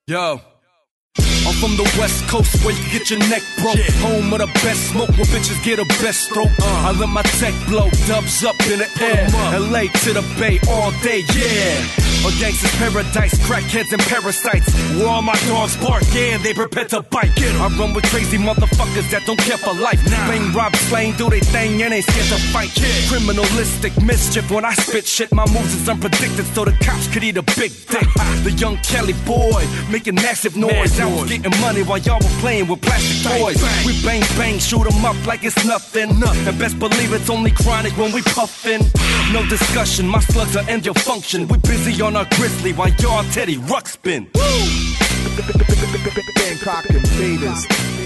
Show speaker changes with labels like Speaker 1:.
Speaker 1: Yo. I'm from the West Coast where you get your neck broke. Home of the best smoke where bitches get a best stroke. I let my tech blow, dubs up in the air. LA to the Bay all day, yeah. A gangster's paradise, crackheads and parasites. Where all my dogs bark, yeah, they prepare to bite. I run with crazy motherfuckers that don't care for life. Bang, rob, slang, do they thing and ain't scared to fight. Criminalistic mischief when I spit shit. My moves is unpredicted so the cops could eat a big dick. The young Kelly boy making massive noise. I was getting money while y'all were playing with plastic toys. We bang bang, shoot 'em up like it's nothing. And best believe it's only chronic when we puffin'. No discussion, my slugs will end your function. We busy on our grizzly while y'all Teddy Ruxpin.
Speaker 2: Bangkok invaders.